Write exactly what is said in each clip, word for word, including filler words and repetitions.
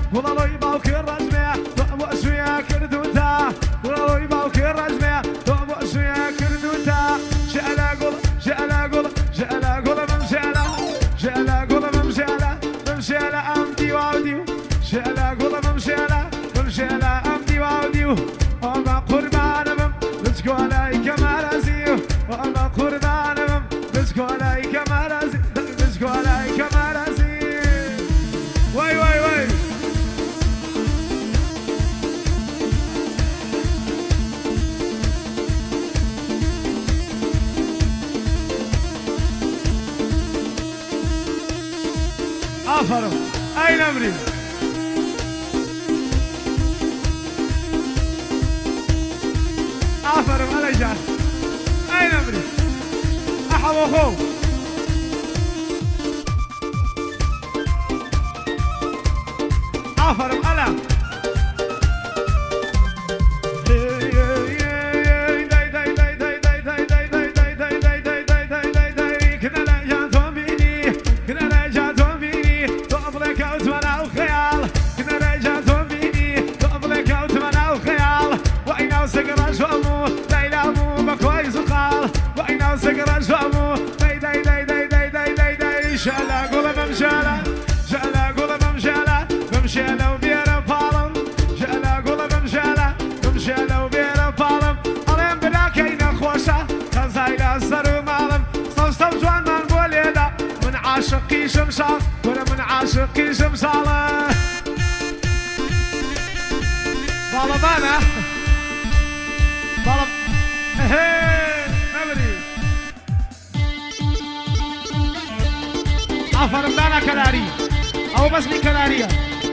وڵەڵۆی باوکی ڕەزمێ تۆ بۆ سوێ کردوتە وڵەڵۆی باوکی ڕەزمێ تۆ بۆ سوێ کردوتە ژێلە گوڵ ژێلە گوڵ ژێلە گوڵە مەمژێلە ژێلە گوڵە مەمژێلە مەمژێلە ئەم دیوا و دیو ژێلە گوڵە مەمژێلە مەمژێلە ئەم دیوا و دیو ئەمە قوربانم بچکۆلای کەمارەزی ئەمە قوربانم بچکۆلای کەمارەزی بچکۆلای کەمارەزی وای وای وای آفرین این امری آفرین علی جان این امری احوا خو آفرین علی سكر جامو داي داي داي داي داي داي داي داي شالا قولا بمشالا شالا قولا بمشالا بمشالا وبيرا بالم شالا قولا بمشالا بمشالا وبيرا بالم ألين بلا كينا خوشا خزايلا سرو مالم صوصو جوان من بوليدا من عاشقي شمشال ولا من عاشقي شمشالا بالبانا بالب هي آفرین دانا کلاری او بس می کلاریه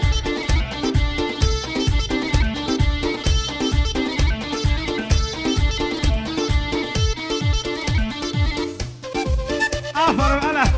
آفرین الا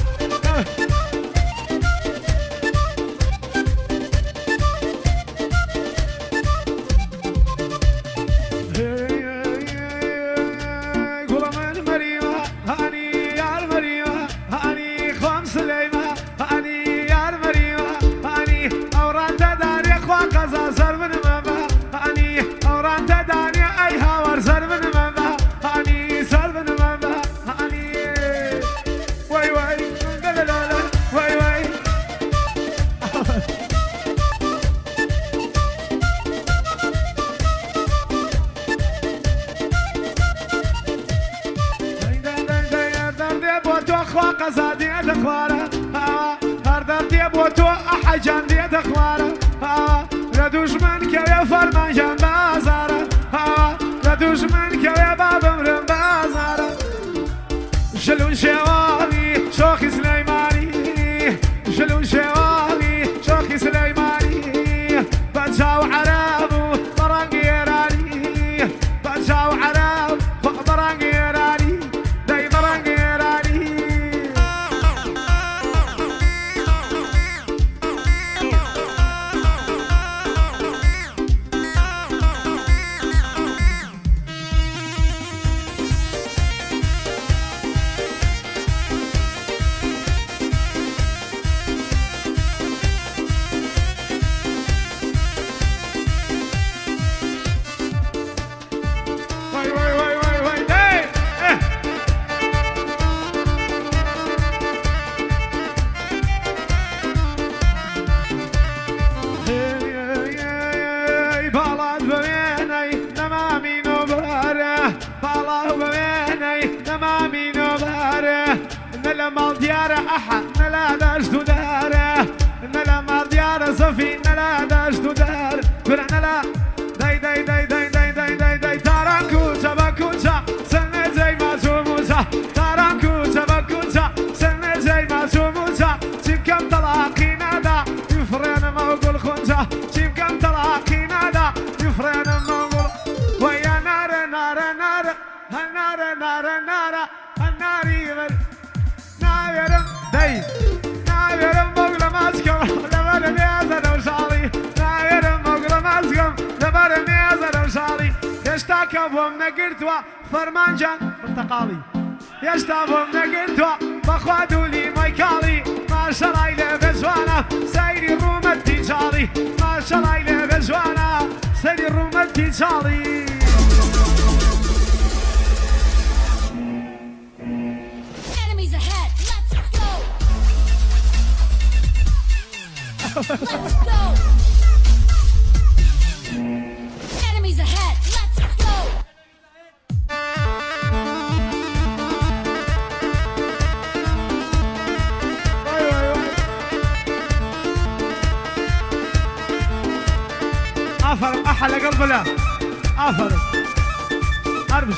جان دي دخواره لا دشمن كوي فرمان جان بازاره لا دشمن كوي باب امرن بازاره شلون شوالي شوخي سليماني شلون شوالي شوخي سليماني بجاو عرب برانقي راني بجاو عرب برانقي راني داي برانقي راني مال دياره أحد نلا داش داره نلا مال دياره صفي نلا داش دار كنا نلا داي داي داي داي داي داي داي داي تارانكو تبكوتا سنة زي ما تموتا تارانكو تبكوتا سنة زي ما تموتا تبكم طلاقي نادا يفرين ما أقول خنتا تبكم طلاقي نادا يفرين ما أقول ويا نار نار نار النار نار نار النار يغل نايرم داي نايرم بقول ماسكم لبر ميزة وشالي نايرم بقول ماسكم لبر ميزة وشالي يشتاكبهم نقرتوا فرمانجان برتقالي يشتاكبهم نقرتوا بخوادوا لي مايكالي ما شراي لبزوانا سايري روم التجاري شالي Enemies ahead. Let's go. Let's go. Enemies ahead. Let's go. عفر احلى قلب له عفر اربش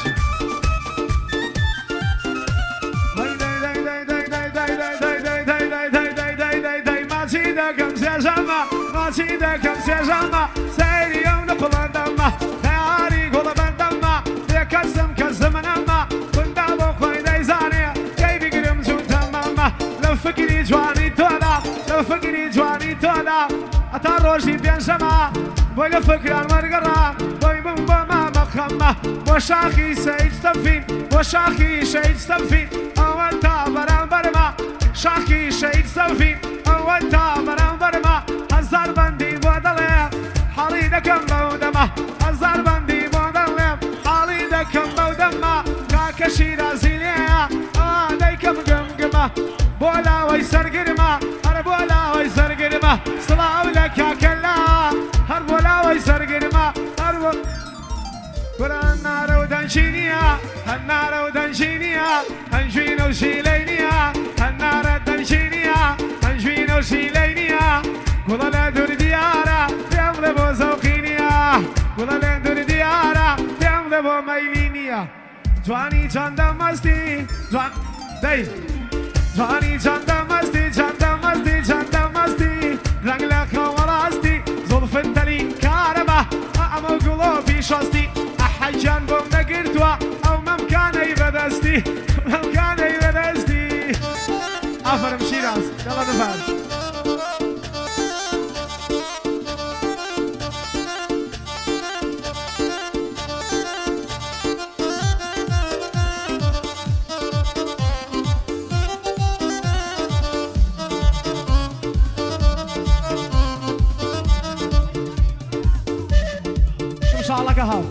ما تيدا كم سيجمع سيري يوم نقل دمه خياري قول بندمه يكسم كسم نمه كنت ابو خوي ديزاني كيف قرم جون تمامه لو فكري جواني تودا لو فكري جواني تودا اتروشي بين شمعه ولا فكر المرقرة وي من بما مخمه وشاخي سيد ستنفين وشاخي شيد ستنفين اول تابران برما شاخي شيد ستنفين اول تابران برما هزار بندي بودلي حالي دكم بودمه هزار بندي بودلي حالي دكم بودمه كاك شيرازي ليا آديكم قمقمه بولا ويسر قرمه انا بولا ويسر قرمه صلاة لك يا كلا هربولا ويسر قرمه هربو ولا النار ودنشينيا النار ودنشينيا هنجوين وشيلينيا النار ودنشينيا هنجوين وشيلينيا ولا لا دور ديارة تملى بو زوقينيا ولا لا دور ديارة تملى بو ميلينيا جواني جاندا مستي جوان داي جواني جاندا مستي جاندا مستي جاندا مستي رنگ لك وراستي زلف التلي كهربا أما قلوبي شاستي أحجان بوم نقرتوا أو ممكان يبدستي ممكان يبدستي أفرم شيراز يلا نفعل هاو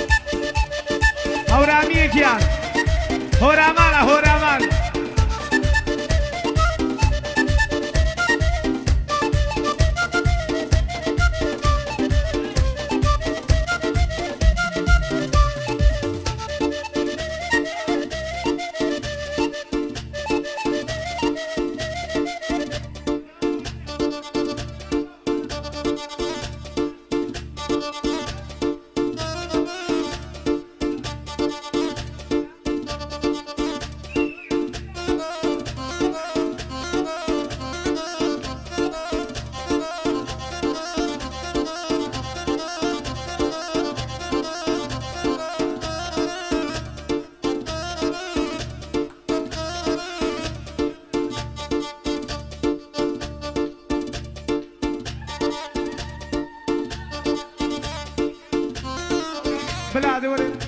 هورامي كيان هورامان هورامان بلادي ولد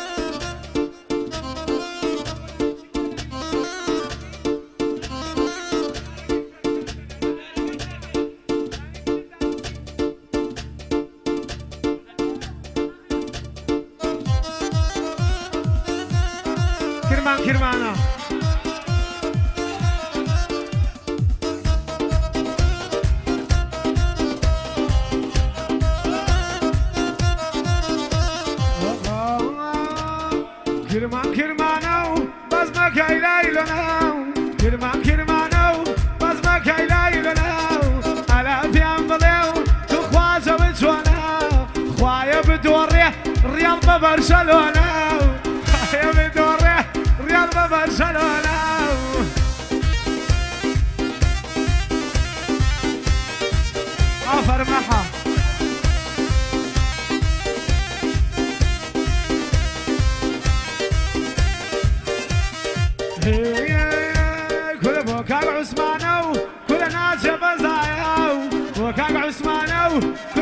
كرمان كرمانا كرمان كرمانو بس ما كايلاي لناو كرمان كرمانو بس ما كايلاي لناو على فيان بليو تخوازو بجواناو خوايا بدوريه ريال ببرشلونة خوايا بدوريه ريال ببرشلونة عفر محا كل بوكاك عثمانو كل ناس بزايو بوكاك عثمانو